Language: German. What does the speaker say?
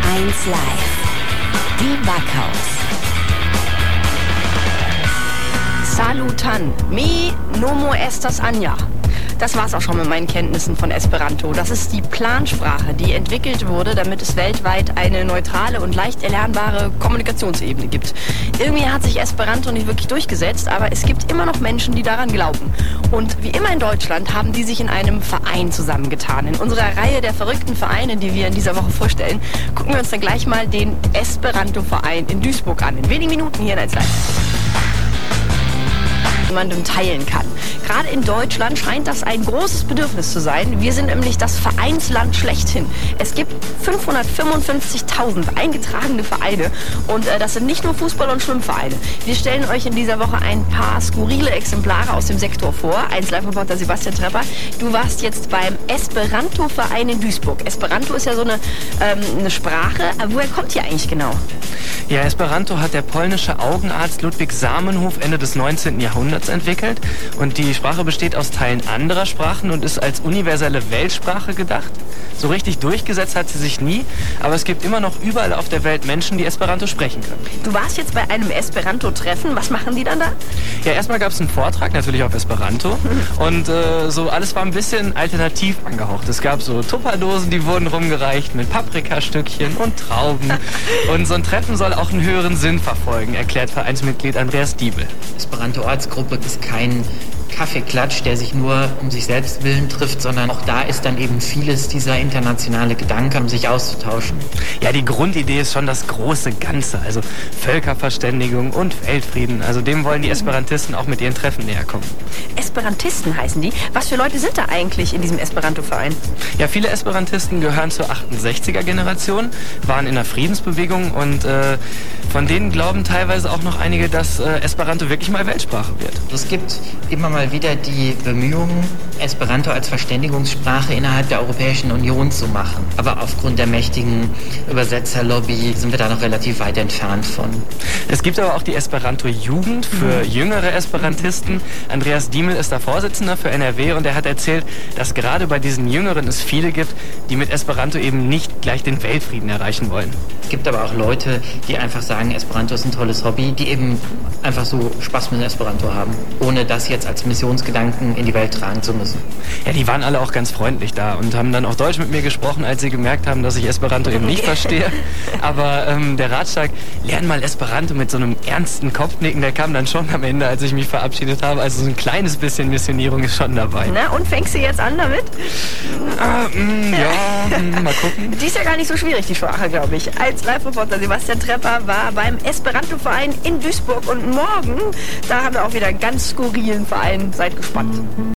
1 Live. Die Backhaus. Salutan, mi nomo estas Anja. Das war's auch schon mit meinen Kenntnissen von Esperanto. Das ist die Plansprache, die entwickelt wurde, damit es weltweit eine neutrale und leicht erlernbare Kommunikationsebene gibt. Irgendwie hat sich Esperanto nicht wirklich durchgesetzt, aber es gibt immer noch Menschen, die daran glauben. Und wie immer in Deutschland haben die sich in einem Verein zusammengetan. In unserer Reihe der verrückten Vereine, die wir in dieser Woche vorstellen, gucken wir uns dann gleich mal den Esperanto-Verein in Duisburg an. In wenigen Minuten hier in 1 Live. Jemandem teilen kann. Gerade in Deutschland scheint das ein großes Bedürfnis zu sein. Wir sind nämlich das Vereinsland schlechthin. Es gibt 555.000 eingetragene Vereine und das sind nicht nur Fußball- und Schwimmvereine. Wir stellen euch in dieser Woche ein paar skurrile Exemplare aus dem Sektor vor. 1 Live-Reporter Sebastian Trepper. Du warst jetzt beim Esperanto-Verein in Duisburg. Esperanto ist ja so eine Sprache. Aber woher kommt die eigentlich genau? Ja, Esperanto hat der polnische Augenarzt Ludwig Zamenhof Ende des 19. Jahrhunderts entwickelt und die Sprache besteht aus Teilen anderer Sprachen und ist als universelle Weltsprache gedacht. So richtig durchgesetzt hat sie sich nie, aber es gibt immer noch überall auf der Welt Menschen, die Esperanto sprechen können. Du warst jetzt bei einem Esperanto-Treffen. Was machen die dann da? Ja, erstmal gab es einen Vortrag, natürlich auf Esperanto und so alles war ein bisschen alternativ angehaucht. Es gab so Tupperdosen, die wurden rumgereicht mit Paprikastückchen und Trauben und so ein Treffen soll auch einen höheren Sinn verfolgen, erklärt Vereinsmitglied Andreas Diebel. Esperanto-Ortsgruppe ist kein Kaffeeklatsch, der sich nur um sich selbst willen trifft, sondern auch da ist dann eben vieles dieser internationale Gedanke, um sich auszutauschen. Ja, die Grundidee ist schon das große Ganze, also Völkerverständigung und Weltfrieden. Also dem wollen die Esperantisten auch mit ihren Treffen näher kommen. Esperantisten heißen die. Was für Leute sind da eigentlich in diesem Esperanto-Verein? Ja, viele Esperantisten gehören zur 68er-Generation, waren in der Friedensbewegung und von denen glauben teilweise auch noch einige, dass Esperanto wirklich mal Weltsprache wird. Es gibt immer mal wieder die Bemühungen, Esperanto als Verständigungssprache innerhalb der Europäischen Union zu machen. Aber aufgrund der mächtigen Übersetzerlobby sind wir da noch relativ weit entfernt von. Es gibt aber auch die Esperanto-Jugend für jüngere Esperantisten. Andreas Diemel ist da Vorsitzender für NRW und er hat erzählt, dass gerade bei diesen Jüngeren es viele gibt, die mit Esperanto eben nicht gleich den Weltfrieden erreichen wollen. Es gibt aber auch Leute, die einfach sagen, Esperanto ist ein tolles Hobby, die eben einfach so Spaß mit Esperanto haben, ohne das jetzt als Missionsgedanken in die Welt tragen zu müssen. Ja, die waren alle auch ganz freundlich da und haben dann auch Deutsch mit mir gesprochen, als sie gemerkt haben, dass ich Esperanto eben nicht verstehe. Aber der Ratschlag, lern mal Esperanto mit so einem ernsten Kopfnicken, der kam dann schon am Ende, als ich mich verabschiedet habe. Also so ein kleines bisschen Missionierung ist schon dabei. Na, und fängst du jetzt an damit? Mal gucken. Die ist ja gar nicht so schwierig, die Sprache, glaube ich. Als Live-Reporter Sebastian Trepper war beim Esperanto-Verein in Duisburg und morgen, da haben wir auch wieder einen ganz skurrilen Verein. Seid gespannt.